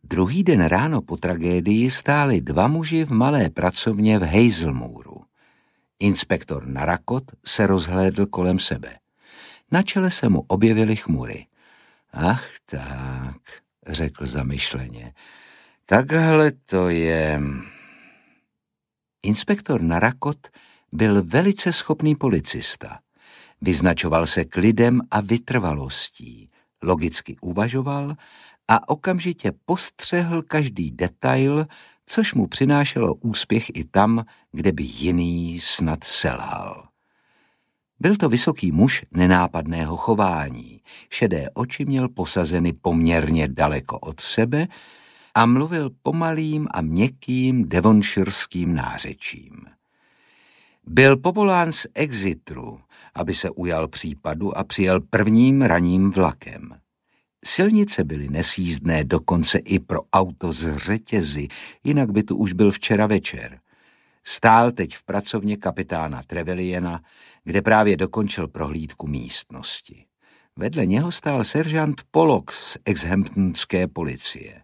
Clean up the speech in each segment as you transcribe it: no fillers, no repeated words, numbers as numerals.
Druhý den ráno po tragédii stáli dva muži v malé pracovně v Hazelmooreu. Inspektor Narrakot se rozhlédl kolem sebe. Na čele se mu objevily chmury. Ach tak, řekl zamyšleně. Takhle to je. Inspektor Narrakot byl velice schopný policista. Vyznačoval se klidem a vytrvalostí, logicky uvažoval a okamžitě postřehl každý detail, což mu přinášelo úspěch i tam, kde by jiný snad selhal. Byl to vysoký muž nenápadného chování, šedé oči měl posazeny poměrně daleko od sebe a mluvil pomalým a měkkým devonshireským nářečím. Byl povolán z Exeteru, aby se ujal případu a přijel prvním ranním vlakem. Silnice byly nesjízdné dokonce i pro auto z řetězy, jinak by tu už byl včera večer. Stál teď v pracovně kapitána Trevelyanna, kde právě dokončil prohlídku místnosti. Vedle něho stál seržant Pollock z Exhamptonské policie.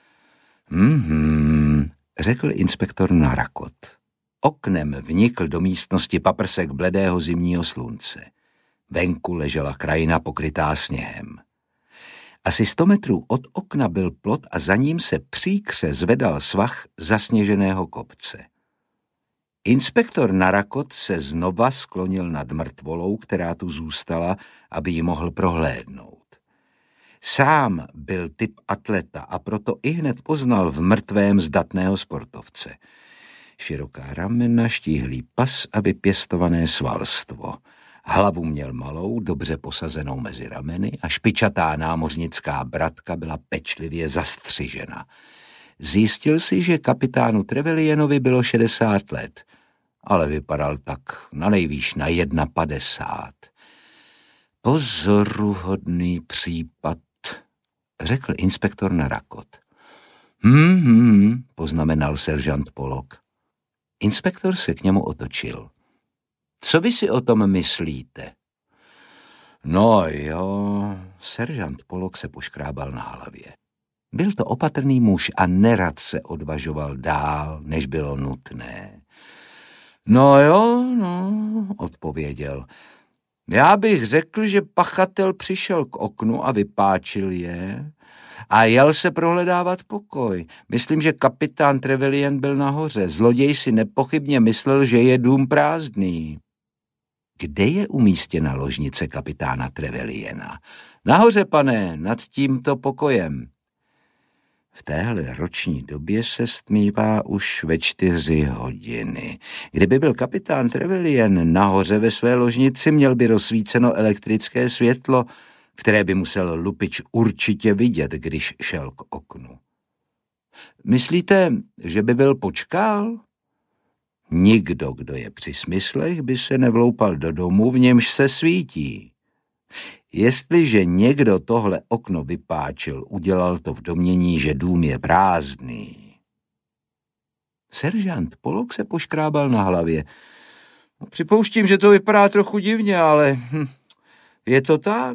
Řekl inspektor Narrakot. Oknem vnikl do místnosti paprsek bledého zimního slunce. Venku ležela krajina pokrytá sněhem. Asi 100 metrů od okna byl plot a za ním se příkře zvedal svah zasněženého kopce. Inspektor Narrakot se znova sklonil nad mrtvolou, která tu zůstala, aby ji mohl prohlédnout. Sám byl typ atleta a proto ihned poznal v mrtvém zdatného sportovce. Široká ramena, štíhlý pas a vypěstované svalstvo. Hlavu měl malou, dobře posazenou mezi rameny a špičatá námořnická bratka byla pečlivě zastřižena. Zjistil si, že kapitánu Trevelyannovi bylo 60 let, ale vypadal tak nanejvýš na 51. Pozoruhodný případ, řekl inspektor Narrakot. Poznamenal seržant Pollock. Inspektor se k němu otočil. Co vy si o tom myslíte? No jo, seržant Pollock se poškrábal na hlavě. Byl to opatrný muž a nerad se odvažoval dál, než bylo nutné. No jo, odpověděl. Já bych řekl, že pachatel přišel k oknu a vypáčil je a jel se prohledávat pokoj. Myslím, že kapitán Trevelyan byl nahoře. Zloděj si nepochybně myslel, že je dům prázdný. Kde je umístěna ložnice kapitána Trevelyanna? Nahoře, pane, nad tímto pokojem. V téhle roční době se stmívá už ve 4 hodiny. Kdyby byl kapitán Trevelyan nahoře ve své ložnici, měl by rozsvíceno elektrické světlo, které by musel lupič určitě vidět, když šel k oknu. Myslíte, že by byl počkal? Nikdo, kdo je při smyslech, by se nevloupal do domu, v němž se svítí. Jestliže někdo tohle okno vypáčil, udělal to v domnění, že dům je prázdný. Seržant Pollock se poškrábal na hlavě. Připouštím, že to vypadá trochu divně, ale je to tak?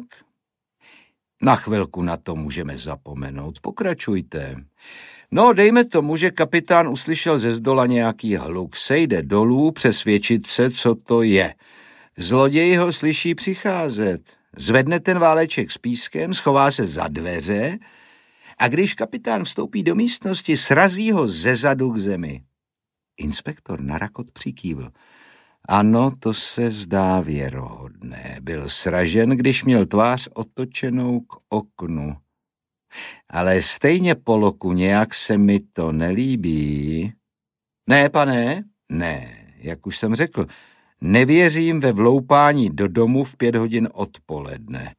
Na chvilku na to můžeme zapomenout. Pokračujte. No, dejme tomu, že kapitán uslyšel ze zdola nějaký hluk. Sejde dolů přesvědčit se, co to je. Zloděj ho slyší přicházet. Zvedne ten váleček s pískem, schová se za dveře a když kapitán vstoupí do místnosti, srazí ho zezadu k zemi. Inspektor Narrakot přikývl. Ano, to se zdá věrohodné. Byl sražen, když měl tvář otočenou k oknu. Ale stejně, Pollocku, nějak se mi to nelíbí. Ne, pane? Ne, jak už jsem řekl, nevěřím ve vloupání do domu v 5 hodin odpoledne.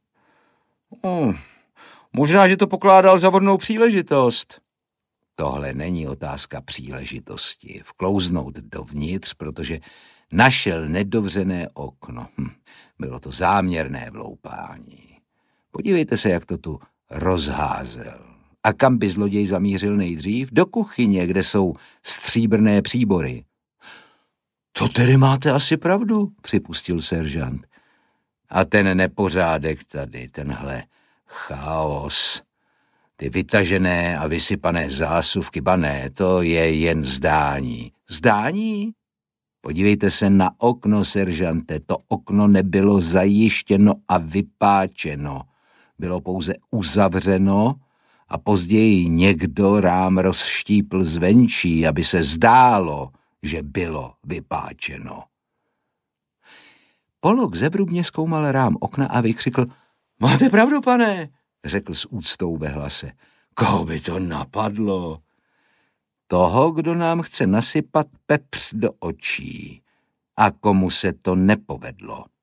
Možná, že to pokládal za vhodnou příležitost. Tohle není otázka příležitosti. Vklouznout dovnitř, protože našel nedovřené okno. Bylo to záměrné vloupání. Podívejte se, jak to tu rozházel. A kam by zloděj zamířil nejdřív? Do kuchyně, kde jsou stříbrné příbory. To tedy máte asi pravdu, připustil seržant. A ten nepořádek tady, tenhle chaos. Ty vytažené a vysypané zásuvky, bané, to je jen zdání. Zdání? Podívejte se na okno, seržante, to okno nebylo zajištěno a vypáčeno. Bylo pouze uzavřeno a později někdo rám rozštípl zvenčí, aby se zdálo, že bylo vypáčeno. Pollock zevrubně zkoumal rám okna a vykřikl: Máte pravdu, pane, řekl s úctou ve hlase. Koho by to napadlo? Toho, kdo nám chce nasypat pepř do očí. A komu se to nepovedlo.